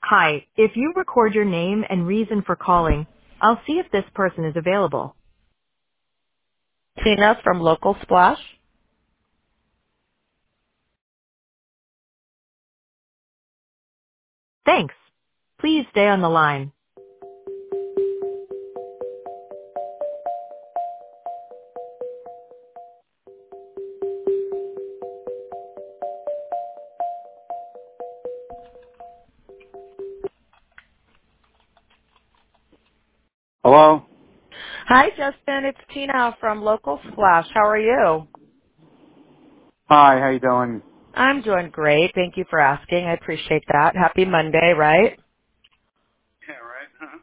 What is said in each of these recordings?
Hi, if you record your name and reason for calling, I'll see if this person is available. Tina from Local Splash. Thanks. Please stay on the line. Hello? Hi, Justin. It's Tina from Local Splash. How are you? Hi, how you doing? I'm doing great. Thank you for asking. I appreciate that. Happy Monday, right? Yeah, right.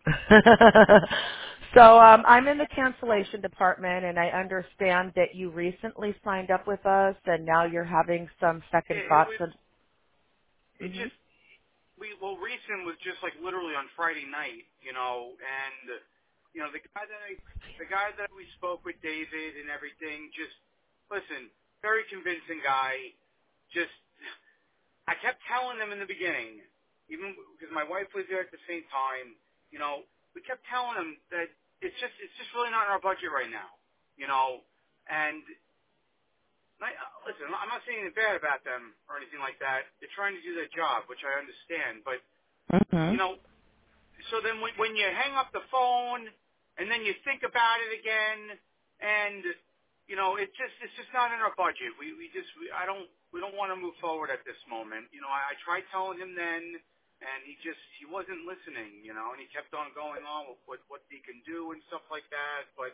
So I'm in the cancellation department, and I understand that you recently signed up with us, and now you're having some second It thoughts. was, it Mm-hmm. just, recent was just like literally on Friday night, and, the guy that we spoke with, David, and everything, just, listen, very convincing guy, just, I kept telling them in the beginning, even because my wife was there at the same time, we kept telling them that it's just really not in our budget right now, and listen, I'm not saying anything bad about them or anything like that. They're trying to do their job, which I understand, but Mm-hmm. you know, so then when you hang up the phone and then you think about it again, and it's just not in our budget. We don't want to move forward at this moment. I tried telling him then, and he wasn't listening. And he kept on going on with what he can do and stuff like that. But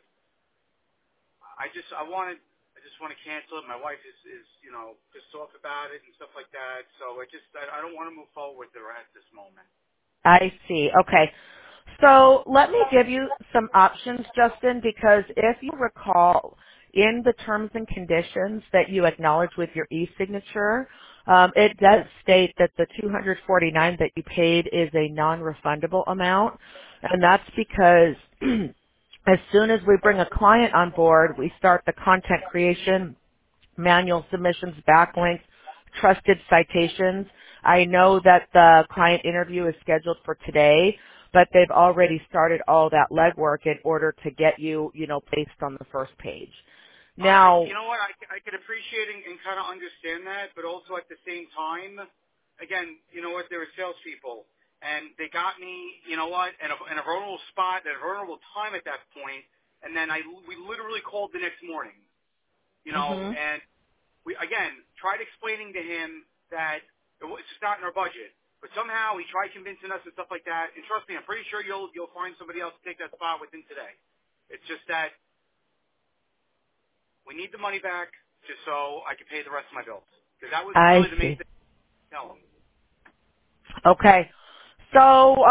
I just want to cancel it. My wife is pissed off about it and stuff like that. So I don't want to move forward with her at this moment. I see. Okay. So let me give you some options, Justin, because if you recall in the terms and conditions that you acknowledge with your e-signature, it does state that the 249 that you paid is a non-refundable amount, and that's because as soon as we bring a client on board, we start the content creation, manual submissions, backlinks, trusted citations. I know that the client interview is scheduled for today, but they've already started all that legwork in order to get you, placed on the first page. Now, You know what? I could appreciate and kind of understand that, but also at the same time, again, you know what? There were salespeople, and they got me, you know what, in a vulnerable spot, at a vulnerable time at that point, and then we literally called the next morning, mhm. and we again tried explaining to him that it's just not in our budget. But somehow he tried convincing us and stuff like that. And trust me, I'm pretty sure you'll find somebody else to take that spot within today. It's just that we need the money back just so I can pay the rest of my bills. Because that was I really the main see. thing to tell him. Okay. So,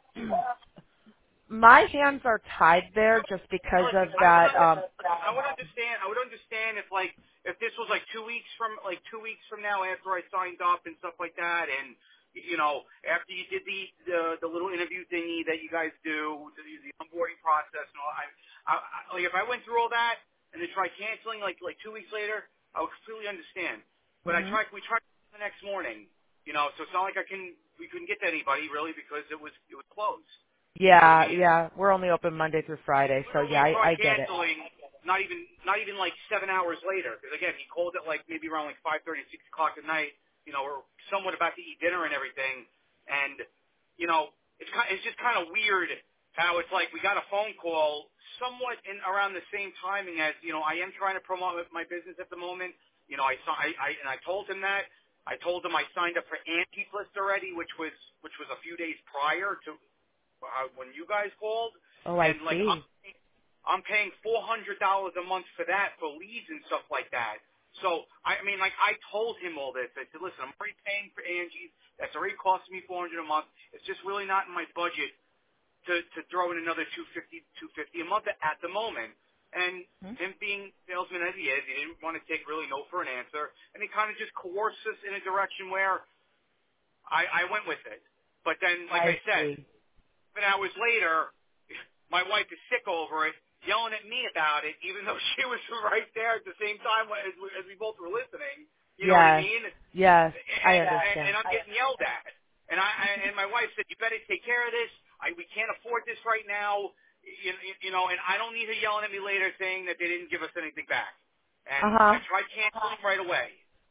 my hands are tied there just because Listen, of that. I would understand if this was like 2 weeks from now after I signed up and stuff like that, and after you did the little interview thingy that you guys do, the onboarding process and all. Like if I went through all that and then tried canceling like 2 weeks later, I would completely understand. But Mhm. we tried the next morning, so it's not like we couldn't get to anybody really because it was closed. You know what I Yeah, mean? yeah. We're only open Monday through Friday, so yeah, Literally tried I get it. canceling not even like 7 hours later, because again he called it like maybe around like 5:30, 6 o'clock at night. We're somewhat about to eat dinner and everything, and it's just kind of weird how it's like we got a phone call somewhat in around the same timing as I am trying to promote my business at the moment. I told him that. I told him I signed up for Angie's List already, which was a few days prior to when you guys called, Oh, I and like see. I'm paying $400 a month for that for leads and stuff like that. So I mean, like I told him all this. I said, listen, I'm already paying for Angie's. That's already costing me $400 a month. It's just really not in my budget to throw in another 250 a month at the moment. And Mhm. him being salesman as he is, he didn't want to take really no for an answer, and he kind of just coerced us in a direction where I went with it. But then, like I I said, see. 7 hours later, my wife is sick over it, yelling at me about it, even though she was right there at the same time as we both were listening. You know what I Yes, mean? yes, I And understand. I'm getting yelled at. And my wife said, you better take care of this. We can't afford this right now. And I don't need her yelling at me later saying that they didn't give us anything back. And Uh-huh. I tried canceling right away.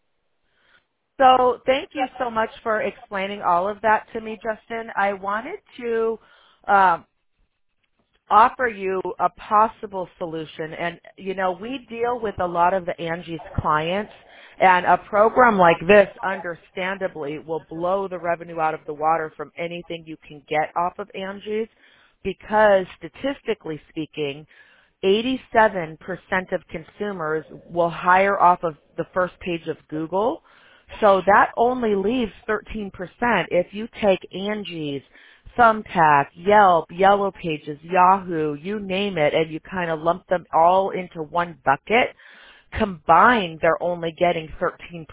So thank you so much for explaining all of that to me, Justin. I wanted to um, offer you a possible solution. And, we deal with a lot of the Angie's clients, and a program like this, understandably, will blow the revenue out of the water from anything you can get off of Angie's because, statistically speaking, 87% of consumers will hire off of the first page of Google. So that only leaves 13%. If you take Angie's, Thumbtack, Yelp, Yellow Pages, Yahoo, you name it, and you kind of lump them all into one bucket, combined they're only getting 13%.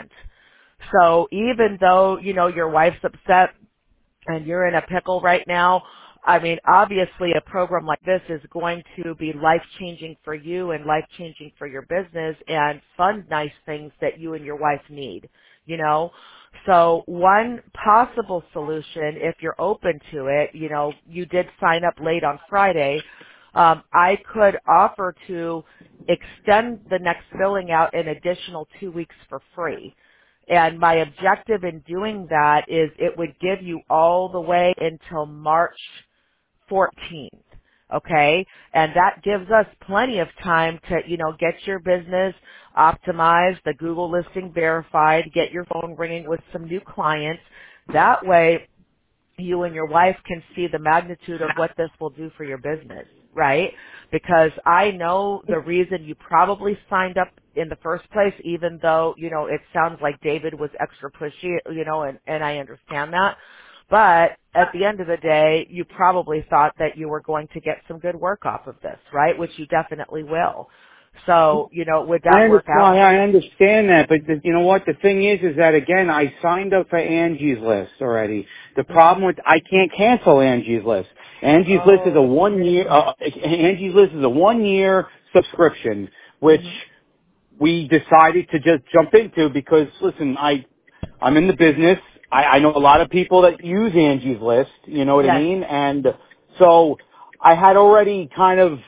So even though, your wife's upset and you're in a pickle right now, I mean, obviously a program like this is going to be life-changing for you and life-changing for your business and fund nice things that you and your wife need. So one possible solution, if you're open to it, you did sign up late on Friday, I could offer to extend the next billing out an additional 2 weeks for free. And my objective in doing that is it would give you all the way until March 14th. Okay? And that gives us plenty of time to, get your business optimized, the Google listing verified, get your phone ringing with some new clients. That way, you and your wife can see the magnitude of what this will do for your business, right? Because I know the reason you probably signed up in the first place, even though, it sounds like David was extra pushy, and I understand that. But at the end of the day, you probably thought that you were going to get some good work off of this, right? Which you definitely will. So, would that work out? I understand that, but you know what? The thing is that again, I signed up for Angie's List already. The problem with I can't cancel Angie's List. Angie's List is a 1 year. Angie's List is a 1 year subscription, which we decided to just jump into because listen, I'm in the business. I know a lot of people that use Angie's List. You know what I Yes. mean? And so I had already kind of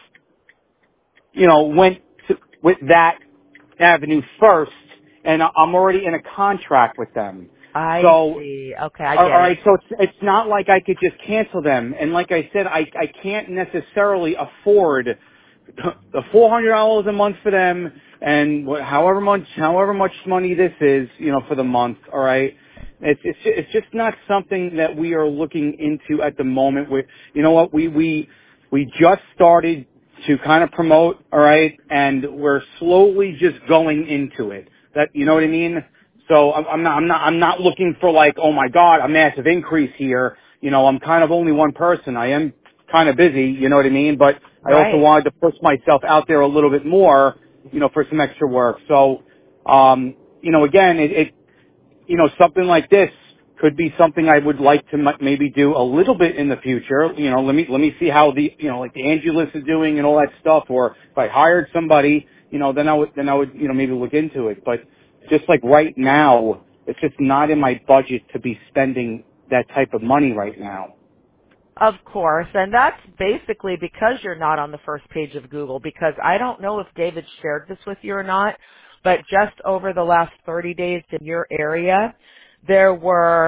went with that avenue first, and I'm already in a contract with them. I So, see. Okay, I all get right, it. so it's not like I could just cancel them. And like I said, I can't necessarily afford the $400 a month for them and however much money this is, for the month. All right. It's just not something that we are looking into at the moment. We just started to kind of promote, all right, and we're slowly just going into it. You know what I mean? So I'm not looking for like, oh my God, a massive increase here. I'm kind of only one person. I am kind of busy, you know what I mean? But I also Right. wanted to push myself out there a little bit more, for some extra work. So, again, something like this could be something I would like to maybe do a little bit in the future. Let me see how like the Angie List is doing and all that stuff. Or if I hired somebody, then I would, maybe look into it. But just like right now, it's just not in my budget to be spending that type of money right now. Of course, and that's basically because you're not on the first page of Google, because I don't know if David shared this with you or not, but just over the last 30 days in your area, there were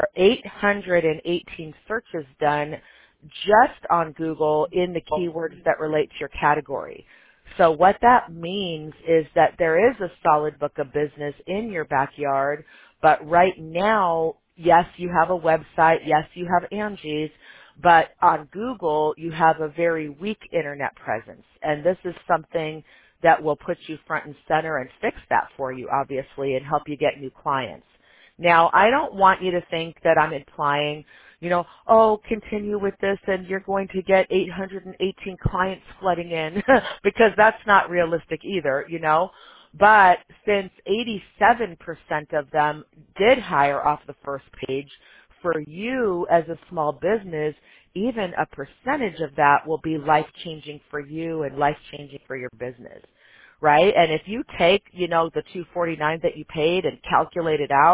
818 searches done just on Google in the keywords that relate to your category. So what that means is that there is a solid book of business in your backyard, but right now, yes, you have a website, yes, you have Angie's, but on Google, you have a very weak internet presence. And this is something that will put you front and center and fix that for you, obviously, and help you get new clients. Now, I don't want you to think that I'm implying, continue with this and you're going to get 818 clients flooding in, because that's not realistic either. But since 87% of them did hire off the first page, for you as a small business, even a percentage of that will be life-changing for you and life-changing for your business, right? And if you take, the $249 that you paid and calculate it out,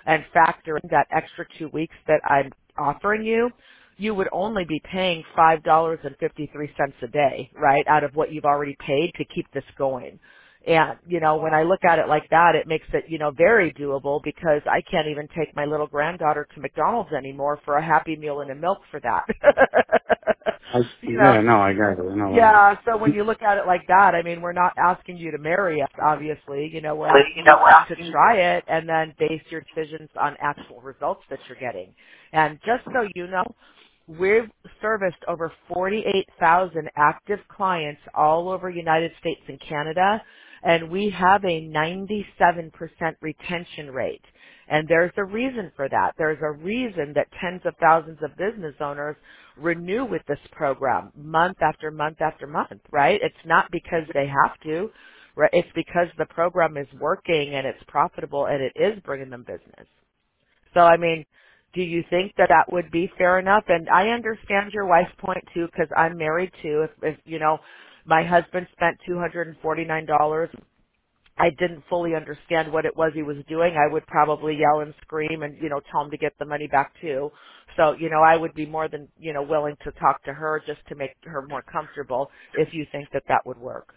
and factor in that extra 2 weeks that I'm offering you, you would only be paying $5.53 a day, right, out of what you've already paid to keep this going. And, when I look at it like that, it makes it, very doable because I can't even take my little granddaughter to McDonald's anymore for a Happy Meal and a milk for that. you know, Yeah, no, I got it. No, yeah, so when you look at it like that, I mean, we're not asking you to marry us, obviously. We're asking you to try it and then base your decisions on actual results that you're getting. And just so you know, we've serviced over 48,000 active clients all over United States and Canada, and we have a 97% retention rate. And there's a reason for that. There's a reason that tens of thousands of business owners renew with this program month after month after month, right? It's not because they have to, right? It's because the program is working and it's profitable and it is bringing them business. So, I mean, do you think that that would be fair enough? And I understand your wife's point too, because I'm married too. If my husband spent $249, I didn't fully understand what it was he was doing, I would probably yell and scream and, tell him to get the money back too. So, I would be more than, willing to talk to her just to make her more comfortable if you think that that would work.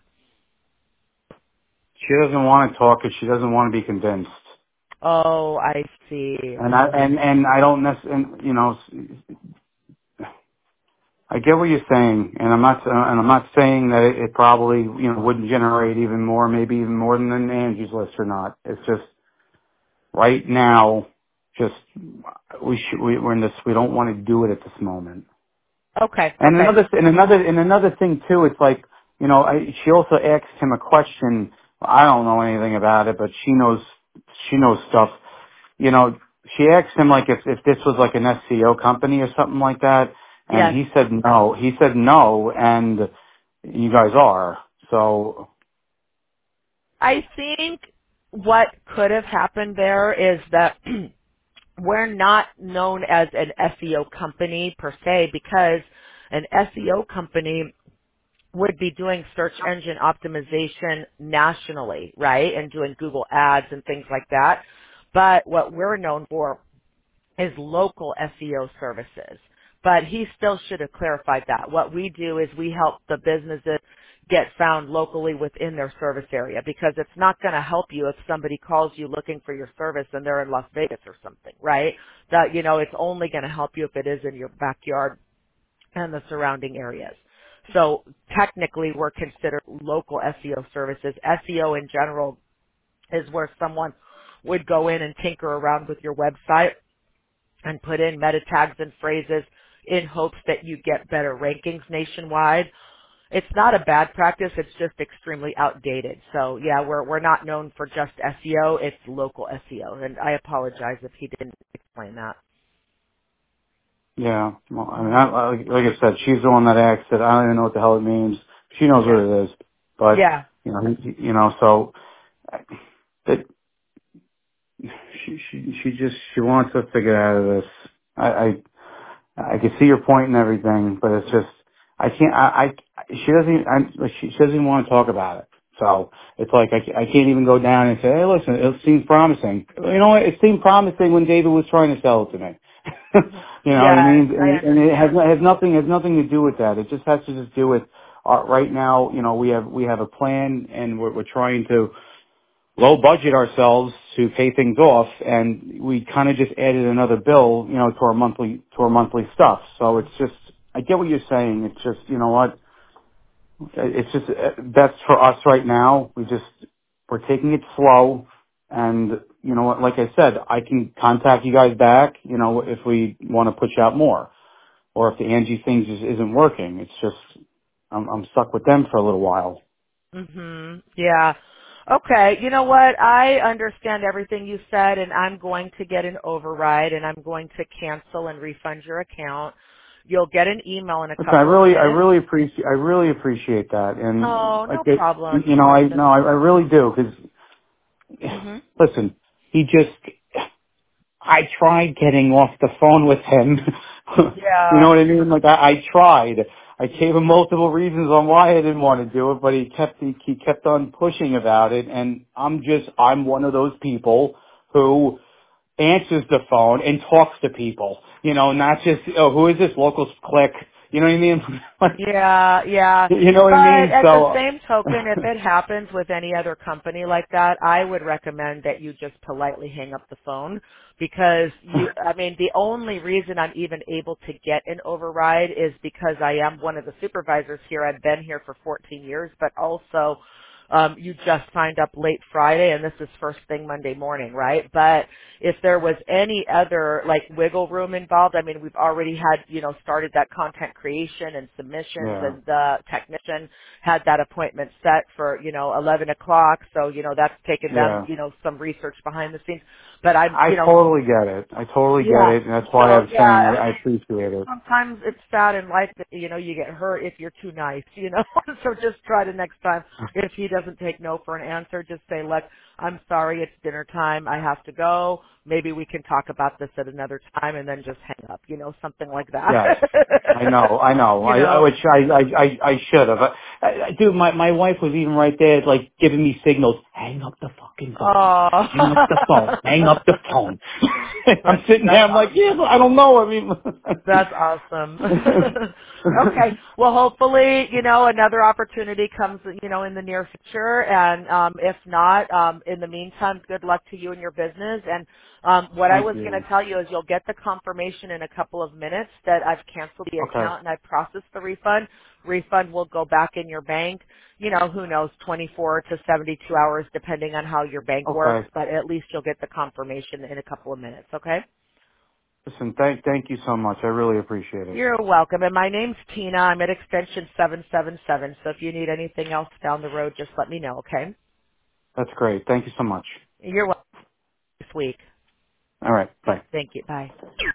she doesn't want to talk because she doesn't want to be convinced. Oh, I see. And I don't necessarily, I get what you're saying, and I'm not saying that it probably, wouldn't generate even more, maybe even more than an Angie's List or not. It's just right now, we're in this, we don't want to do it at this moment. Okay. And Okay. another thing too, it's like, she also asked him a question. I don't know anything about it, but she knows stuff. She asked him like if this was like an SEO company or something like that, and Yes. he said no. He said no, and you guys are. So I think what could have happened there is that we're not known as an SEO company per se because an SEO company would be doing search engine optimization nationally, right? And doing Google ads and things like that. But what we're known for is local SEO services. But he still should have clarified that. What we do is we help the businesses get found locally within their service area because it's not going to help you if somebody calls you looking for your service and they're in Las Vegas or something, right? That, it's only going to help you if it is in your backyard and the surrounding areas. So technically we're considered local SEO services. SEO in general is where someone would go in and tinker around with your website and put in meta tags and phrases in hopes that you get better rankings nationwide. It's not a bad practice, it's just extremely outdated. So yeah, we're not known for just SEO, it's local SEO. And I apologize if he didn't explain that. yeah, well, I mean, like I said, she's the one that asked it. I don't even know what the hell it means. She knows what it is, but Yeah. so it, she wants us to get out of this. I can see your point and everything, but it's just I can't. She doesn't even want to talk about it. So it's like I can't even go down and say, hey, listen, it seems promising. You know what? It seemed promising when David was trying to sell it to me. You know what I Yes, mean? I And it understand. has nothing to do with that. It just has to just do with right now. We have a plan, and we're trying to low budget ourselves to pay things off, and we kind of just added another bill, to our monthly stuff. So it's just, I get what you're saying. It's just, you know what? It's just best for us right now. We're taking it slow, and you know what? Like I said, I can contact you guys back, if we want to push out more, or if the Angie thing just isn't working. It's just, I'm stuck with them for a little while. Yeah. Okay. You know what? I understand everything you said, and I'm going to get an override, and I'm going to cancel and refund your account. You'll get an email in a Listen, I couple of really, I minutes. really appreciate, I really appreciate that, and Oh, like no it, problem. I really do, because Mhm. listen, I tried getting off the phone with him. You know Yeah. what I mean? Like I tried. I gave him multiple reasons on why I didn't want to do it, but he kept on pushing about it, and I'm one of those people who answers the phone and talks to people. You know, not just, oh, who is this? Locals click. You know what I mean? Yeah, yeah. You know what I But mean? at the So, same token, if it happens with any other company like that, I would recommend that you just politely hang up the phone because I mean, the only reason I'm even able to get an override is because I am one of the supervisors here. I've been here for 14 years, but also, you just signed up late Friday and this is first thing Monday morning, right? But if there was any other like wiggle room involved, I mean, we've already had, started that content creation and submissions yeah, and the technician had that appointment set for, 11 o'clock. So, that's taken them, yeah. some research behind the scenes. But I'm, I totally get it. I totally get yeah. it, and that's why So I'm saying yeah, I appreciate it. sometimes it's sad in life that you get hurt if you're too nice, so just try to next time if he doesn't take no for an answer, just say, look, I'm sorry, it's dinner time, I have to go, maybe we can talk about this at another time, and then just hang up, something like that. Yes, I know, I know. you Which know I should have. Dude, my wife was even right there, like giving me signals. Hang up the fucking phone. Oh. Hang up the phone. Hang up the phone. I'm sitting there. That's I'm like, yeah, but I don't know. I mean, That's awesome. Okay. Well, hopefully, another opportunity comes, in the near future. And if not, in the meantime, good luck to you and your business. And what I Thank was going you. to tell you is you'll get the confirmation in a couple of minutes that I've canceled the Okay. account and I've processed the refund. Refund will go back in your bank. Who knows, 24 to 72 hours depending on how your bank works. Okay. But at least you'll get the confirmation in a couple of minutes. Okay? Listen, thank you so much. I really appreciate it. You're welcome. And my name's Tina. I'm at extension 777. So if you need anything else down the road, just let me know, okay? That's great. Thank you so much. You're welcome this week. All right. Bye. Thank you. Bye.